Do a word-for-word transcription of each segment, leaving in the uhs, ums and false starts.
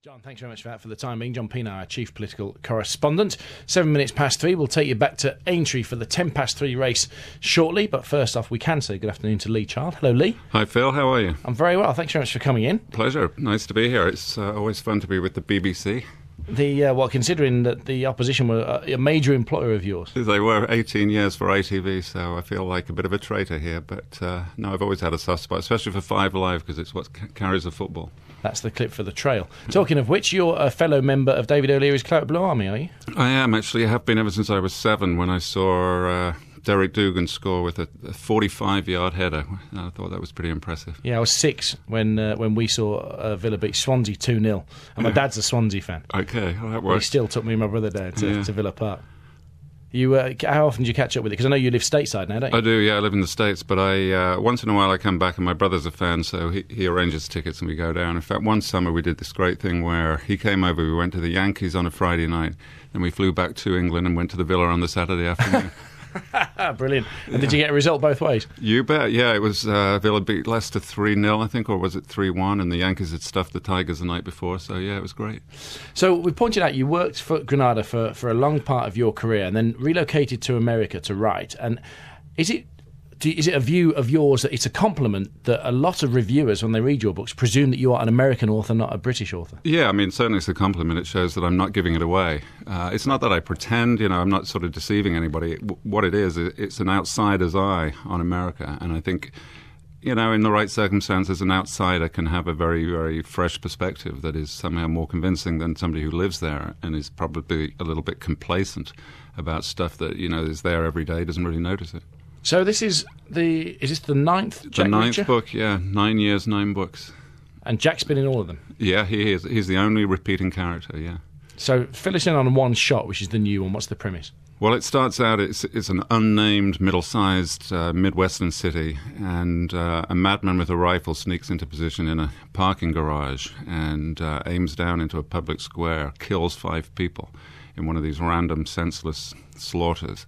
John, thanks very much for that for the time being. John Pienaar, our chief political correspondent. Seven minutes past three. We'll take you back to Aintree for the ten past three race shortly. But first off, we can say good afternoon to Lee Child. Hello, Lee. Hi, Phil. How are you? I'm very well. Thanks very much for coming in. Pleasure. Nice to be here. It's uh, always fun to be with the B B C. The uh, well, considering that the opposition were a major employer of yours. They were eighteen years for I T V, so I feel like a bit of a traitor here. But uh, no, I've always had a soft spot, especially for Five Live, because it's what c- carries the football. That's the clip for the trail. Talking of which, you're a fellow member of David O'Leary's Claret Blue Army, are you? I am, actually. I have been ever since I was seven, when I saw uh, Derek Dougan score with a forty-five-yard header. I thought that was pretty impressive. Yeah, I was six when uh, when we saw uh, Villa beat Swansea two nil. And my yeah. dad's a Swansea fan. Okay, well, that He works. still took me and my brother there to, Yeah. to Villa Park. You, uh, how often do you catch up with it? Because I know you live stateside now, don't you? I do, yeah. I live in the States, but I uh, once in a while I come back, and my brother's a fan, so he, he arranges tickets and we go down. In fact, one summer we did this great thing where he came over, we went to the Yankees on a Friday night, then we flew back to England and went to the Villa on the Saturday afternoon. Brilliant. And did you get a result both ways? You bet, yeah. It was uh, Villa beat Leicester three nil, I think, or was it three one, and the Yankees had stuffed the Tigers the night before, so yeah, it was great. So we pointed out you worked for Granada for, for a long part of your career and then relocated to America to write. And is it do you- is it a view of yours that it's a compliment that a lot of reviewers, when they read your books, presume that you are an American author, not a British author? Yeah, I mean, certainly it's a compliment. It shows that I'm not giving it away. Uh, it's not that I pretend, you know, I'm not sort of deceiving anybody. W- what it is, it's an outsider's eye on America. And I think, you know, in the right circumstances, an outsider can have a very, very fresh perspective that is somehow more convincing than somebody who lives there and is probably a little bit complacent about stuff that, you know, is there every day, doesn't really notice it. So this is the is this the ninth Jack the ninth Reacher? book, yeah. Nine years, nine books. And Jack's been in all of them. Yeah, he is. He's the only repeating character, yeah. So fill us in on one shot, which is the new one. What's the premise? Well, it starts out, it's, it's an unnamed, middle-sized uh, Midwestern city, and uh, a madman with a rifle sneaks into position in a parking garage and uh, aims down into a public square, kills five people in one of these random, senseless slaughters.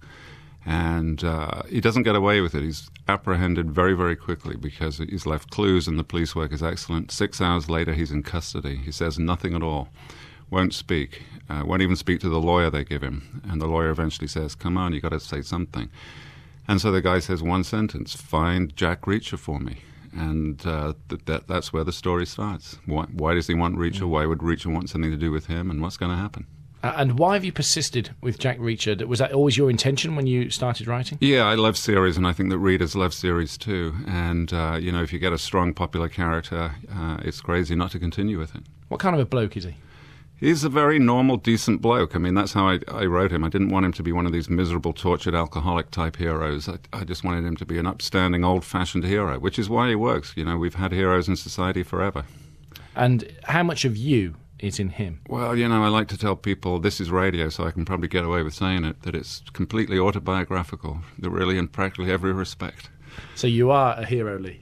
And uh, he doesn't get away with it. He's apprehended very, very quickly because he's left clues and the police work is excellent. Six hours later, he's in custody. He says nothing at all, won't speak, uh, won't even speak to the lawyer they give him. And the lawyer eventually says, come on, you got to say something. And so the guy says one sentence, find Jack Reacher for me. And uh, th- that, that's where the story starts. Why, why does he want Reacher? Why would Reacher want something to do with him? And what's going to happen? Uh, and why have you persisted with Jack Reacher? Was that always your intention when you started writing? Yeah, I love series, and I think that readers love series too. And, uh, you know, if you get a strong, popular character, uh, it's crazy not to continue with it. What kind of a bloke is he? He's a very normal, decent bloke. I mean, that's how I, I wrote him. I didn't want him to be one of these miserable, tortured, alcoholic-type heroes. I, I just wanted him to be an upstanding, old-fashioned hero, which is why he works. You know, we've had heroes in society forever. And how much of you is in him? Well, you know, I like to tell people, this is radio, so I can probably get away with saying it, that it's completely autobiographical, really in practically every respect. So you are a hero, Lee.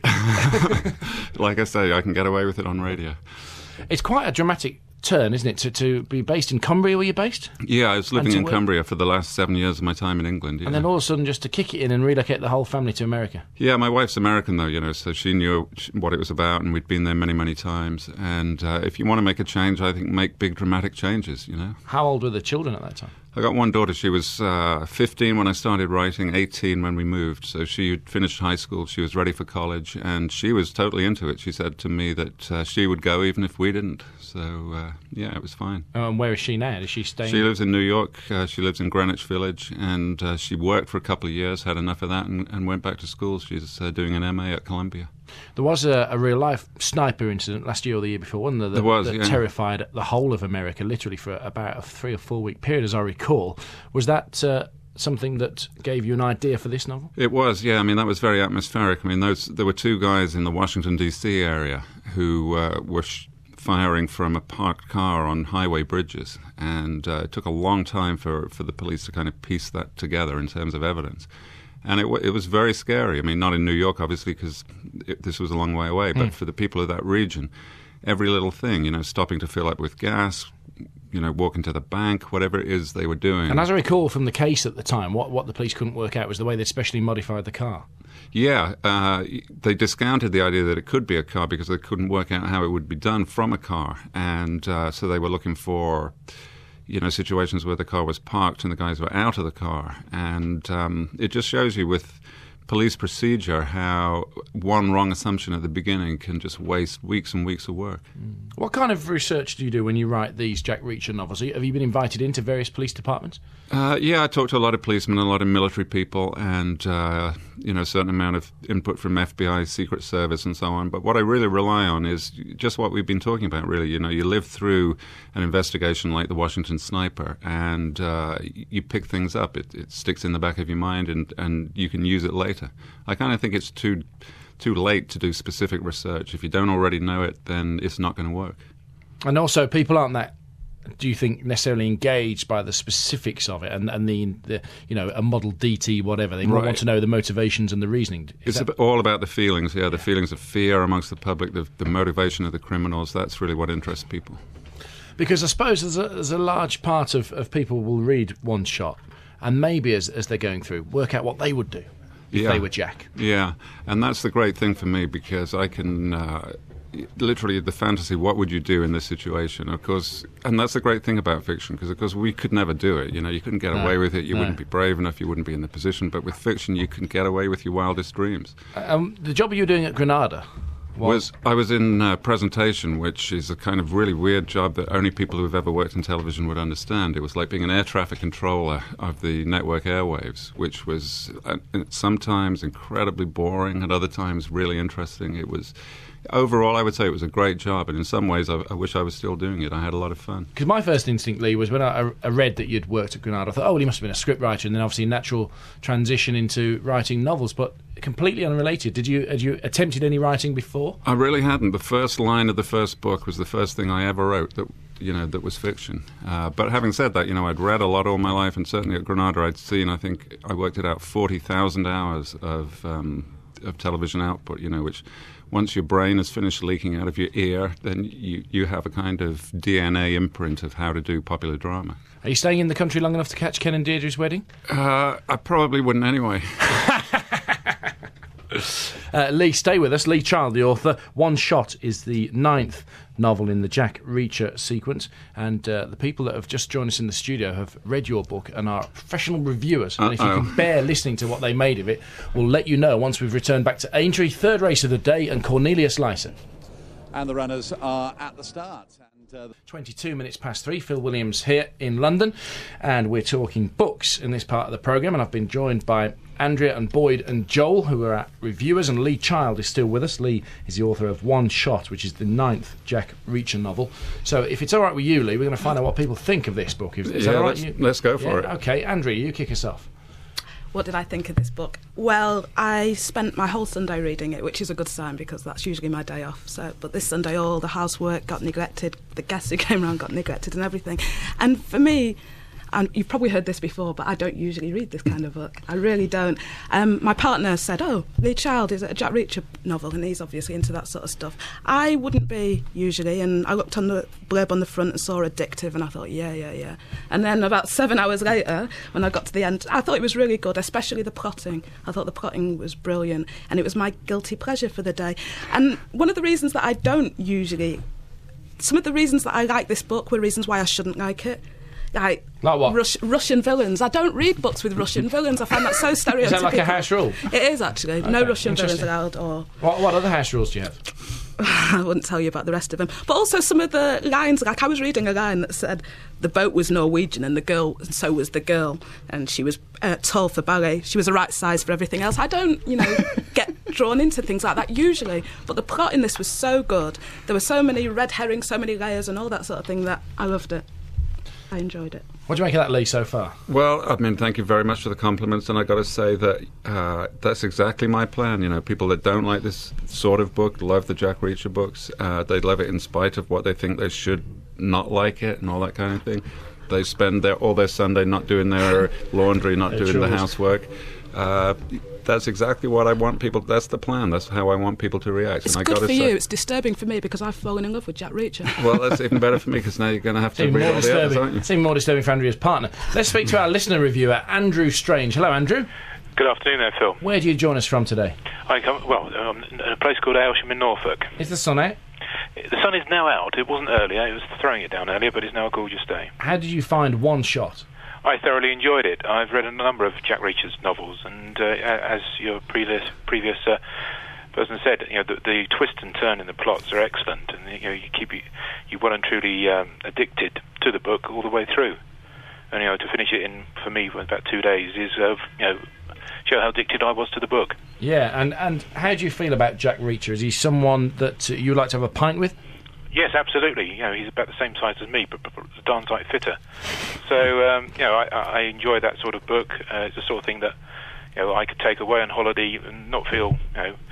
Like I say, I can get away with it on radio. It's quite a dramatic turn, isn't it, to, to be based in Cumbria, were you based? Yeah, I was living And to in work- Cumbria for the last seven years of my time in England. Yeah. And then all of a sudden just to kick it in and relocate the whole family to America. Yeah, my wife's American, though, you know, so she knew what it was about, and we'd been there many, many times. And uh, if you want to make a change, I think make big, dramatic changes, you know. How old were the children at that time? I got one daughter. She was uh, fifteen when I started writing, eighteen when we moved. So she had finished high school. She was ready for college, and she was totally into it. She said to me that uh, she would go even if we didn't. So, uh, yeah, it was fine. Oh, and where is she now? Does she stay? She lives in New York. Uh, she lives in Greenwich Village, and uh, she worked for a couple of years, had enough of that, and, and went back to school. She's uh, doing an M A at Columbia. There was a, a real-life sniper incident last year or the year before, wasn't there? That, There was, that yeah. terrified the whole of America, literally for about a three or four-week period, as I recall. Was that uh, something that gave you an idea for this novel? It was, yeah. I mean, that was very atmospheric. I mean, those there were two guys in the Washington, D C area who uh, were sh- firing from a parked car on highway bridges, and uh, it took a long time for, for the police to kind of piece that together in terms of evidence. And it, w- it was very scary. I mean, not in New York, obviously, because this was a long way away, but Mm. for the people of that region, every little thing, you know, stopping to fill up with gas, you know, walking to the bank, whatever it is they were doing. And as I recall from the case at the time, what, what the police couldn't work out was the way they specially modified the car. Yeah, uh, they discounted the idea that it could be a car because they couldn't work out how it would be done from a car. And uh, so they were looking for, you know, situations where the car was parked and the guys were out of the car. And um, it just shows you with police procedure how one wrong assumption at the beginning can just waste weeks and weeks of work. What kind of research do you do when you write these Jack Reacher novels? Have you been invited into various police departments? Uh, yeah, I talk to a lot of policemen, a lot of military people, and uh, you know, a certain amount of input from F B I, Secret Service, and so on. But what I really rely on is just what we've been talking about. Really, you know, you live through an investigation like the Washington Sniper, and uh, you pick things up. It, it sticks in the back of your mind, and, and you can use it later. I kind of think it's too too late to do specific research. If you don't already know it, then it's not going to work. And also, people aren't that, do you think, necessarily engaged by the specifics of it and, and the, the, you know, a Model D T, whatever. They Right. want to know the motivations and the reasoning. Is It's that- all about the feelings, yeah, the feelings of fear amongst the public, the, the motivation of the criminals. That's really what interests people. Because I suppose there's a, there's a large part of, of people will read One Shot and maybe as, as they're going through, work out what they would do if Yeah. they were Jack. Yeah, and that's the great thing for me because I can uh, literally the fantasy. What would you do in this situation? Of course, and that's the great thing about fiction because, of course, we could never do it. You know, you couldn't get No, away with it. You no. wouldn't be brave enough. You wouldn't be in the position. But with fiction, you can get away with your wildest dreams. Um, the job you were doing at Granada Was I was in uh, presentation, which is a kind of really weird job that only people who have ever worked in television would understand. It was like being an air traffic controller of the network airwaves, which was uh, sometimes incredibly boring, and other times really interesting. It was overall, I would say, it was a great job, and in some ways, I, I wish I was still doing it. I had a lot of fun. Because my first instinct, Lee, was when I, I read that you'd worked at Granada, I thought, oh, well, he must have been a scriptwriter, and then obviously natural transition into writing novels, but completely unrelated. Did you had you attempted any writing before? I really hadn't. The first line of the first book was the first thing I ever wrote that, you know, that was fiction. Uh, but having said that, you know, I'd read a lot all my life, and certainly at Granada I'd seen, I think, I worked it out, forty thousand hours of, um, of television output, you know, which once your brain has finished leaking out of your ear, then you, you have a kind of D N A imprint of how to do popular drama. Are you staying in the country long enough to catch Ken and Deirdre's wedding? Uh, I probably wouldn't anyway. Uh, Lee, stay with us. Lee Child, the author. One Shot is the ninth novel in the Jack Reacher sequence, and uh, the people that have just joined us in the studio have read your book and are professional reviewers. And if you Uh-oh. can bear listening to what they made of it, we'll let you know once we've returned back to Aintree, third race of the day, and Cornelius Lyson. And the runners are at the start. And, uh, twenty-two minutes past three. Phil Williams here in London, and we're talking books in this part of the programme, and I've been joined by Andrea and Boyd and Joel, who are our reviewers, and Lee Child is still with us. Lee is the author of One Shot, which is the ninth Jack Reacher novel. So if it's all right with you, Lee, we're going to find out what people think of this book. Is, is Yeah, that all right? let's- You- let's go for Yeah? it. Okay, Andrea, you kick us off. What did I think of this book? Well, I spent my whole Sunday reading it, which is a good sign because that's usually my day off. So, but this Sunday, all the housework got neglected, the guests who came around got neglected, and everything. And for me, and you've probably heard this before, but I don't usually read this kind of book. I really don't. Um, my partner said, "Oh, Lee Child, is it a Jack Reacher novel?" And he's obviously into that sort of stuff. I wouldn't be usually, and I looked on the blurb on the front and saw addictive, and I thought, yeah, yeah, yeah. And then about seven hours later, when I got to the end, I thought it was really good, especially the plotting. I thought the plotting was brilliant, and it was my guilty pleasure for the day. And one of the reasons that I don't usually, some of the reasons that I like this book were reasons why I shouldn't like it. Like, Like what? Rus- Russian villains. I don't read books with Russian villains. I find that so stereotypical. Is that like a house rule? It is, actually. No Okay, Russian villains interesting. allowed, or What, what other house rules do you have? I wouldn't tell you about the rest of them. But also some of the lines, like I was reading a line that said the boat was Norwegian and the girl, and so was the girl, and she was uh, tall for ballet. She was the right size for everything else. I don't, you know, get drawn into things like that usually. But the plot in this was so good. There were so many red herrings, so many layers, and all that sort of thing that I loved it. I enjoyed it. What do you make of that, Lee, so far? Well, I mean, thank you very much for the compliments, and I got to say that uh, that's exactly my plan. You know, people that don't like this sort of book love the Jack Reacher books. Uh, they love it in spite of what they think they should not like it and all that kind of thing. They spend their all their Sunday not doing their laundry, not Their doing the chores. housework. Uh, that's exactly what I want people. That's the plan. That's how I want people to react. It's and I good gotta for say, you. It's disturbing for me because I've fallen in love with Jack Reacher. Well, that's even better for me because now you're going to have It's to even read more all the others, aren't disturbing. you? It's even more disturbing for Andrea's partner. Let's speak to our listener reviewer, Andrew Strange. Hello, Andrew. Good afternoon there, Phil. Where do you join us from today? I come, well, um, in a place called Aylsham in Norfolk. Is the sun out? The sun is now out. It wasn't earlier. It was throwing it down earlier, but it's now a gorgeous day. How did you find One Shot? I thoroughly enjoyed it. I've read a number of Jack Reacher's novels, and uh, as your previous previous uh, person said, you know, the, the twist and turn in the plots are excellent, and you know, you keep you, you well and truly um, addicted to the book all the way through. And you know, to finish it in, for me, about two days is uh, you know, show how addicted I was to the book. Yeah, and and how do you feel about Jack Reacher? Is he someone that uh, you like to have a pint with? Yes, absolutely. You know, he's about the same size as me, but, but, but a darn sight fitter. So, um, you know, I, I enjoy that sort of book. Uh, it's the sort of thing that, you know, I could take away on holiday and not feel, you know,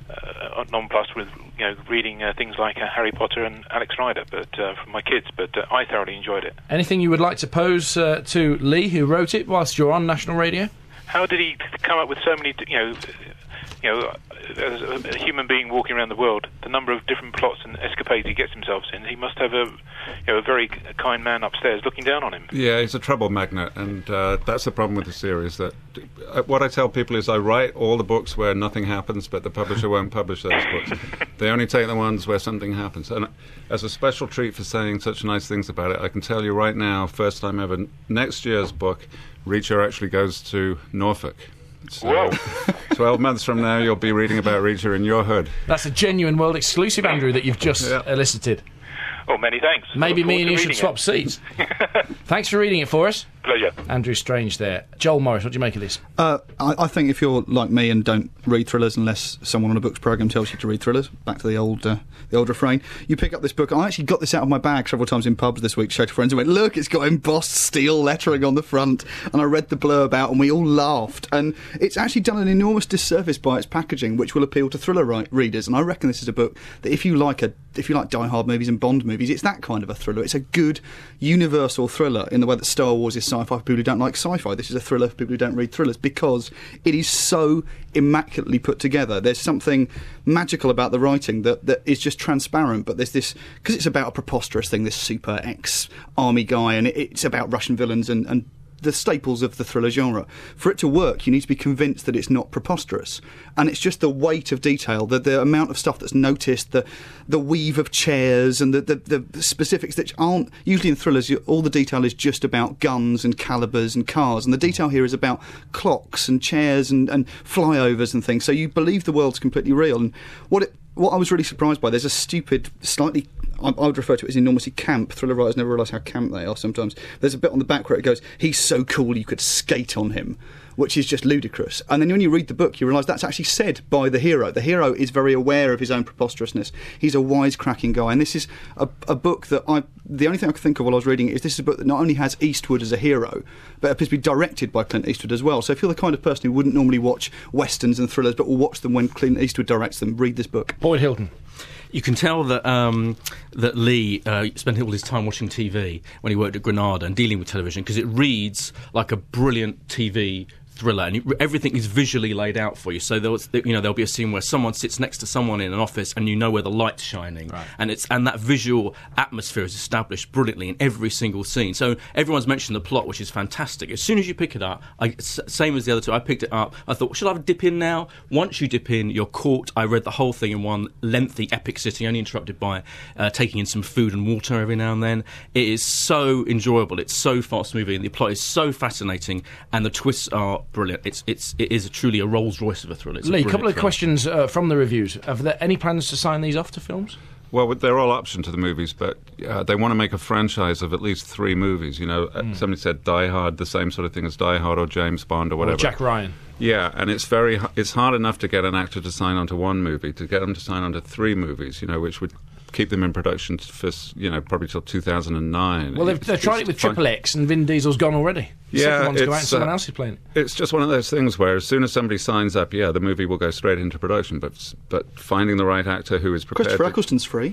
uh, nonplussed with, you know, reading uh, things like uh, Harry Potter and Alex Rider, but uh, for my kids. But uh, I thoroughly enjoyed it. Anything you would like to pose uh, to Lee, who wrote it, whilst you're on national radio? How did he come up with so many, you know, you know, as a human being walking around the world, the number of different plots and escapades he gets himself in, he must have a, you know, a very kind man upstairs looking down on him. Yeah, he's a trouble magnet, and uh, that's the problem with the series. That uh, what I tell people is I write all the books where nothing happens, but the publisher won't publish those books. They only take the ones where something happens. And as a special treat for saying such nice things about it, I can tell you right now, first time ever, next year's book, Reacher actually goes to Norfolk. So, twelve months from now, you'll be reading about Reacher in your hood. That's a genuine world exclusive, Andrew, that you've just yeah. elicited. Oh, many thanks. Maybe me and you should swap it. seats. Thanks for reading it for us. Pleasure. Andrew Strange there. Joel Morris, what do you make of this? Uh, I, I think if you're like me and don't read thrillers unless someone on a books programme tells you to read thrillers, back to the old uh, the old refrain, you pick up this book. I actually got this out of my bag several times in pubs this week, showed to friends and went, look, it's got embossed steel lettering on the front, and I read the blurb out and we all laughed. And it's actually done an enormous disservice by its packaging, which will appeal to thriller ri- readers, and I reckon this is a book that if you like a if you like Die Hard movies and Bond movies, it's that kind of a thriller. It's a good universal thriller in the way that Star Wars is sci-fi for people who don't like sci-fi. This is a thriller for people who don't read thrillers because it is so immaculately put together. There's something magical about the writing that, that is just transparent, but there's this, because it's about a preposterous thing, this super ex-army guy, and it, it's about Russian villains and, and the staples of the thriller genre. For it to work, you need to be convinced that it's not preposterous. And it's just the weight of detail, the, the amount of stuff that's noticed, the the weave of chairs and the, the, the specifics that aren't... Usually in thrillers, you, all the detail is just about guns and calibers and cars. And the detail here is about clocks and chairs and, and flyovers and things. So you believe the world's completely real. And what it, what I was really surprised by, there's a stupid, slightly... I would refer to it as enormously camp. Thriller writers never realise how camp they are sometimes. There's a bit on the back where it goes, he's so cool you could skate on him, which is just ludicrous. And then when you read the book, you realise that's actually said by the hero. The hero is very aware of his own preposterousness. He's a wisecracking guy. And this is a, a book that I... The only thing I could think of while I was reading it is this is a book that not only has Eastwood as a hero, but appears to be directed by Clint Eastwood as well. So if you're the kind of person who wouldn't normally watch westerns and thrillers, but will watch them when Clint Eastwood directs them, read this book. Boyd Hilton. You can tell that um, that Lee uh, spent all his time watching T V when he worked at Granada and dealing with television, because it reads like a brilliant T V thriller, and you, everything is visually laid out for you. So there's, you know, there'll be a scene where someone sits next to someone in an office, and you know where the light's shining, right. and it's and that visual atmosphere is established brilliantly in every single scene. So everyone's mentioned the plot, which is fantastic. As soon as you pick it up, I, same as the other two, I picked it up. I thought, should I dip in now? Once you dip in, you're caught. I read the whole thing in one lengthy, epic sitting, only interrupted by uh, taking in some food and water every now and then. It is so enjoyable. It's so fast moving. The plot is so fascinating, and the twists are brilliant. It's it's it is a truly a Rolls Royce of a thriller. It's Lee, a couple of film. questions uh, from the reviews. Have there any plans to sign these off to films? Well, they're all option to the movies, but uh, they want to make a franchise of at least three movies. You know, mm. somebody said Die Hard, the same sort of thing as Die Hard or James Bond or whatever. Or Jack Ryan. Yeah, and it's very it's hard enough to get an actor to sign on to one movie, to get them to sign on to three movies, you know, which would keep them in production for, you know, probably till two thousand nine. Well, they've, they've tried it with Triple X, and Vin Diesel's gone already. The yeah, second one's it's, go out and someone uh, else is playing it. It's just one of those things where as soon as somebody signs up, yeah, the movie will go straight into production, but but finding the right actor who is prepared... Christopher to... Eccleston's free.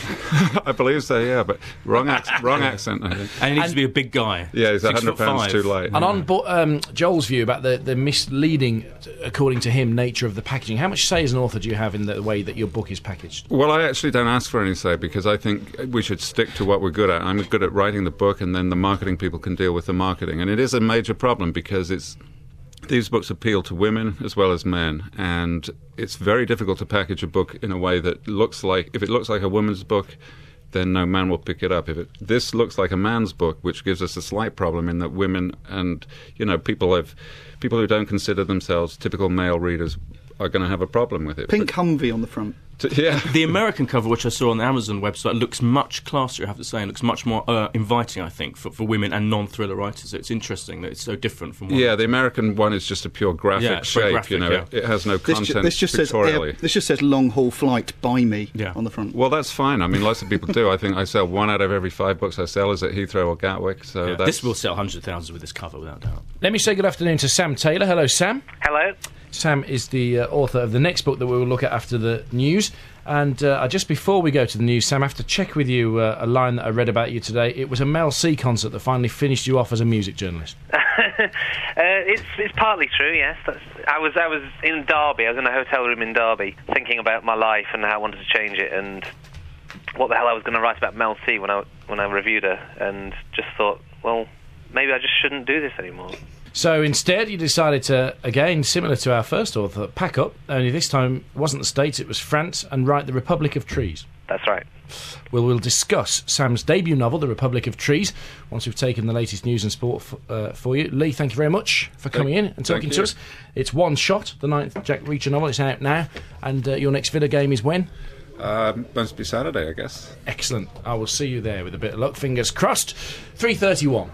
I believe so, yeah, but wrong, ac- wrong accent, I think. And he needs and, to be a big guy. Yeah, he's Six one hundred pounds five. too light. And yeah. on bo- um, Joel's view about the, the misleading, according to him, nature of the packaging, how much say as an author do you have in the way that your book is packaged? Well, I actually don't ask for any say, because I think we should stick to what we're good at. I'm good at writing the book, and then the marketing people can deal with the marketing. And it is a major problem, because it's these books appeal to women as well as men, and it's very difficult to package a book in a way that looks like, if it looks like a woman's book, then no man will pick it up. If it, this looks like a man's book, which gives us a slight problem in that women and, you know, people have, people who don't consider themselves typical male readers are going to have a problem with it. Pink But- Humvee on the front. t- yeah. The American cover, which I saw on the Amazon website, looks much classier, I have to say, and looks much more uh, inviting, I think, for, for women and non-thriller writers. It's interesting that it's so different from one. Yeah, the American one is just a pure graphic Yeah, it's very shape. graphic, you know, yeah. it, it has no This, content ju- this just says pictorially. air, this just says long haul flight by me Yeah. on the front. Well, that's fine. I mean, lots of people do. I think I sell one out of every five books I sell is at Heathrow or Gatwick. So Yeah. that's, This will sell hundreds of thousands with this cover, without doubt. Let me say good afternoon to Sam Taylor. Hello, Sam. Hello. Sam is the uh, author of the next book that we will look at after the news. And uh, just before we go to the news, Sam, I have to check with you uh, a line that I read about you today. It was a Mel C concert that finally finished you off as a music journalist. uh, it's it's partly true, yes. That's, I was I was in Derby. I was in a hotel room in Derby, thinking about my life and how I wanted to change it, and what the hell I was going to write about Mel C when I when I reviewed her, and just thought, well, maybe I just shouldn't do this anymore. So instead, you decided to, again, similar to our first author, pack up, only this time it wasn't the States, it was France, and write The Republic of Trees. That's right. Well, we'll discuss Sam's debut novel, The Republic of Trees, once we've taken the latest news and sport f- uh, for you. Lee, thank you very much for coming in and talking thank to you. us. It's One Shot, the ninth Jack Reacher novel. It's out now. And uh, your next Villa game is when? Uh, must be Saturday, I guess. Excellent. I will see you there with a bit of luck. Fingers crossed. three thirty-one.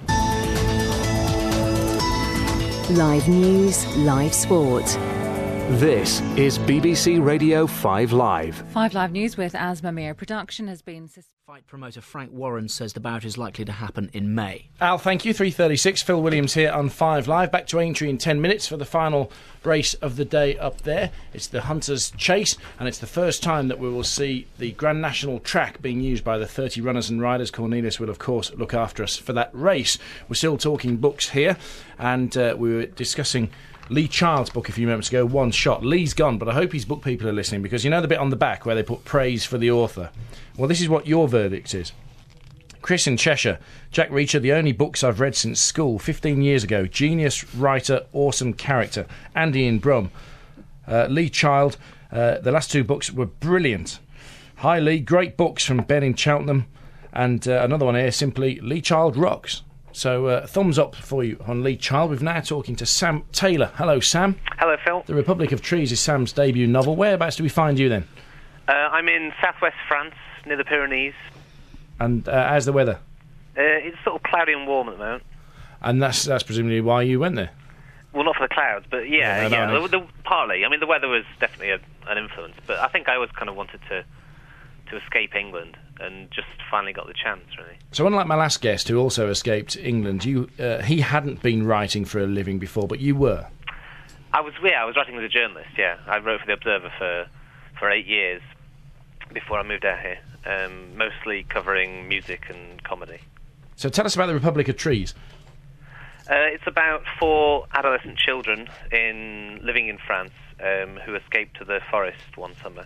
Live news, live sport. This is B B C Radio five Live. five Live News with Asma Mir. Production has been... Fight promoter Frank Warren says the bout is likely to happen in May. Al, thank you. three thirty-six. Phil Williams here on five Live. Back to Aintree in ten minutes for the final race of the day up there. It's the Hunter's Chase, and it's the first time that we will see the Grand National track being used by the thirty runners and riders. Cornelius will, of course, look after us for that race. We're still talking books here, and uh, we were discussing Lee Child's book a few moments ago, One Shot. Lee's gone, but I hope his book people are listening, because you know the bit on the back where they put praise for the author? Well, this is what your verdict is. Chris in Cheshire. Jack Reacher, the only books I've read since school, fifteen years ago. Genius writer, awesome character. Andy in Brum. Uh, Lee Child, uh, the last two books were brilliant. Hi Lee, great books from Ben in Cheltenham. And uh, another one here, simply, Lee Child rocks. So uh, thumbs up for you on Lee Child. We're now talking to Sam Taylor. Hello, Sam. Hello, Phil. The Republic of Trees is Sam's debut novel. Whereabouts do we find you then? Uh, I'm in southwest France, near the Pyrenees. And uh, how's the weather? Uh, it's sort of cloudy and warm at the moment. And that's that's presumably why you went there. Well, not for the clouds, but yeah, Yeah, no, yeah. no, no. The, the, partly. I mean, the weather was definitely a, an influence, but I think I always kind of wanted to to escape England, and just finally got the chance, really. So unlike my last guest, who also escaped England, you uh, he hadn't been writing for a living before, but you were. I was, yeah, I was writing as a journalist. Yeah, I wrote for the Observer for for eight years before I moved out here, um, mostly covering music and comedy. So tell us about the Republic of Trees. Uh, it's about four adolescent children in living in France um, who escaped to the forest one summer,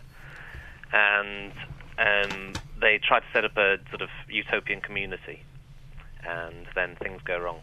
and um, they try to set up a sort of utopian community, and then things go wrong.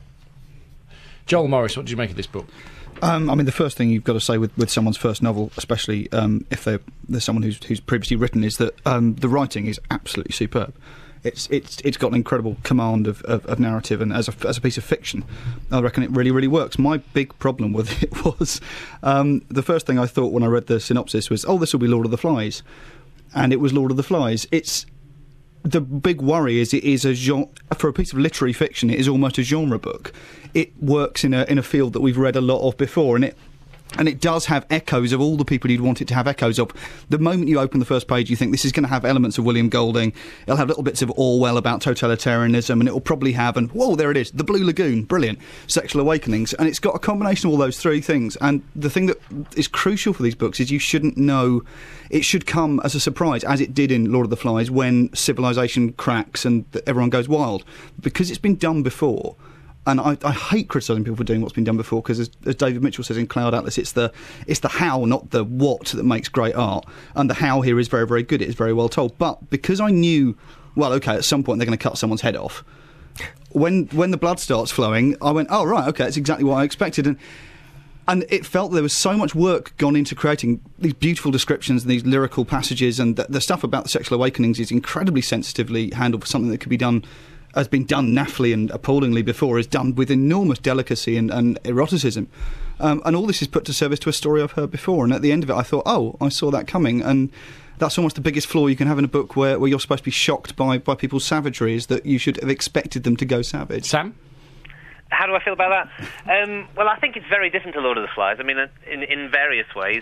Joel Morris, what did you make of this book? Um, I mean, the first thing you've got to say with, with someone's first novel, especially um, if they're, there's someone who's, who's previously written, is that um, the writing is absolutely superb. It's it's it's got an incredible command of, of, of narrative, and as a, as a piece of fiction, I reckon it really, really works. My big problem with it was um, the first thing I thought when I read the synopsis was, oh, this will be Lord of the Flies. And it was Lord of the Flies. It's the big worry is it is a genre, for a piece of literary fiction. It is almost a genre book. It works in a in a field that we've read a lot of before, and it and it does have echoes of all the people you'd want it to have echoes of. The moment you open the first page, you think this is going to have elements of William Golding. It'll have little bits of Orwell about totalitarianism, and it'll probably have, and whoa, there it is, The Blue Lagoon, brilliant, Sexual Awakenings, and it's got a combination of all those three things. And the thing that is crucial for these books is you shouldn't know. It should come as a surprise, as it did in Lord of the Flies, when civilization cracks and th- everyone goes wild, because it's been done before. And I, I hate criticising people for doing what's been done before, because as, as David Mitchell says in Cloud Atlas, it's the it's the how, not the what, that makes great art. And the how here is very, very good. It is very well told. But because I knew, well, OK, at some point they're going to cut someone's head off, when when the blood starts flowing, I went, oh, right, OK, it's exactly what I expected. And And it felt there was so much work gone into creating these beautiful descriptions and these lyrical passages, and the, the stuff about the sexual awakenings is incredibly sensitively handled for something that could be done, has been done naffily and appallingly before, is done with enormous delicacy and, and eroticism. Um, and all this is put to service to a story I've heard before. And at the end of it, I thought, oh, I saw that coming. And that's almost the biggest flaw you can have in a book where, where you're supposed to be shocked by, by people's savagery, is that you should have expected them to go savage. Sam? How do I feel about that? Um, well, I think it's very different to Lord of the Flies. I mean, in, in various ways.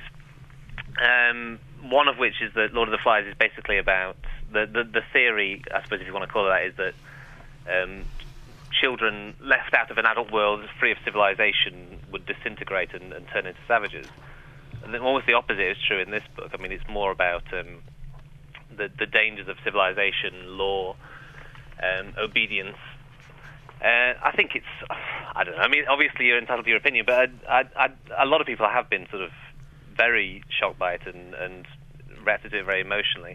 Um, one of which is that Lord of the Flies is basically about... The, the, the theory, I suppose if you want to call it that, is that um, children left out of an adult world free of civilization would disintegrate and, and turn into savages. And then almost the opposite is true in this book. I mean, it's more about um, the, the dangers of civilization, law, um, obedience. Uh, I think it's, I don't know, I mean, obviously you're entitled to your opinion, but I, I, I, a lot of people have been sort of very shocked by it and, and reacted to it very emotionally.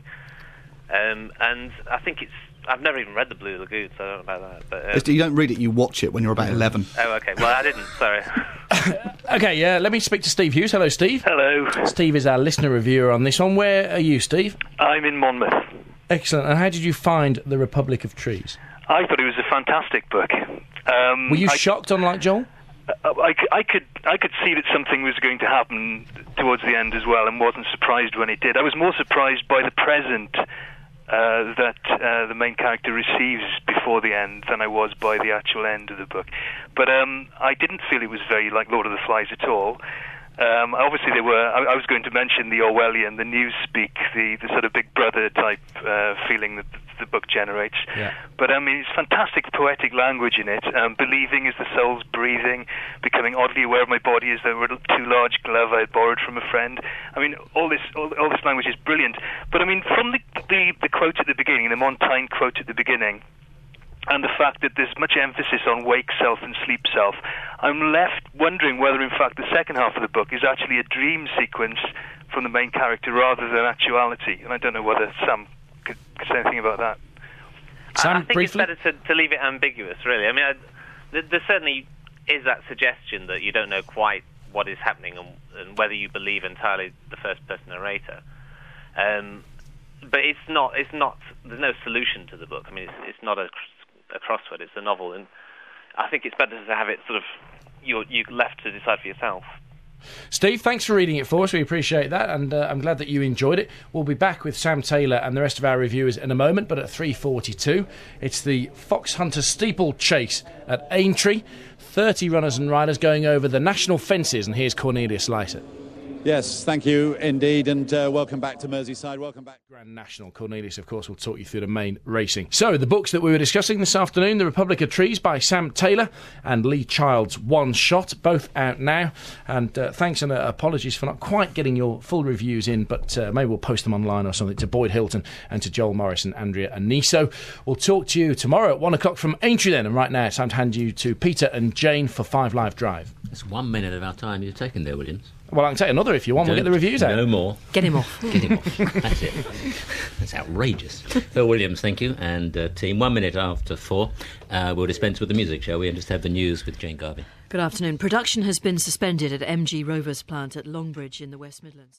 Um, and I think it's, I've never even read The Blue Lagoon, so I don't know about that. But, um, you don't read it, you watch it when you're about eleven. Oh, OK. Well, I didn't, sorry. OK, uh, let me speak to Steve Hughes. Hello, Steve. Hello. Steve is our listener reviewer on this one. Where are you, Steve? I'm in Monmouth. Excellent. And how did you find The Republic of Trees? I thought it was a fantastic book. Um, Were you I, shocked, unlike Joel? I, I, I could I could see that something was going to happen towards the end as well, and wasn't surprised when it did. I was more surprised by the present uh, that uh, the main character receives before the end than I was by the actual end of the book. But um, I didn't feel it was very like Lord of the Flies at all. Um, obviously, there were. I, I was going to mention the Orwellian, the newspeak, the, the sort of Big Brother type uh, feeling that the, the book generates. Yeah. But I mean, it's fantastic poetic language in it. Um, believing is the soul's breathing, becoming oddly aware of my body as though it were a too large glove I had borrowed from a friend. I mean, all this all, all this language is brilliant. But I mean, from the, the the quote at the beginning, the Montaigne quote at the beginning, and the fact that there's much emphasis on wake self and sleep self, I'm left wondering whether, in fact, the second half of the book is actually a dream sequence from the main character rather than actuality. And I don't know whether Sam could, could say anything about that. Sam, I think briefly? it's better to, to leave it ambiguous, really. I mean, I, there, there certainly is that suggestion that you don't know quite what is happening and, and whether you believe entirely the first-person narrator. Um, but it's not, it's not, there's no solution to the book. I mean, it's, it's not a... a crossword, it's a novel, and I think it's better to have it sort of you're you left to decide for yourself. Steve, thanks for reading it for us. We appreciate that, and uh, I'm glad that you enjoyed it. We'll be back with Sam Taylor and the rest of our reviewers in a moment, but at three forty-two, it's the Fox Hunter Steeplechase at Aintree. thirty runners and riders going over the national fences, and here's Cornelius Lysaght. Yes, thank you indeed, and uh, welcome back to Merseyside. Welcome back. Grand National. Cornelius, of course, will talk you through the main racing. So, the books that we were discussing this afternoon, The Republic of Trees by Sam Taylor and Lee Child's One Shot, both out now. And uh, thanks and uh, apologies for not quite getting your full reviews in, but uh, maybe we'll post them online or something to Boyd Hilton and to Joel Morris and Andrea Aniso. We'll talk to you tomorrow at one o'clock from Aintree then, and right now it's time to hand you to Peter and Jane for Five Live Drive. That's one minute of our time you've taken there, Williams. Well, I can take another if you want. Don't, we'll get the reviews out. No more. Get him off. Get him off. That's it. That's outrageous. Phil Williams, thank you, and uh, team. One minute after four, uh, we'll dispense with the music, shall we, and just have the news with Jane Garvey. Good afternoon. Production has been suspended at M G Rovers plant at Longbridge in the West Midlands.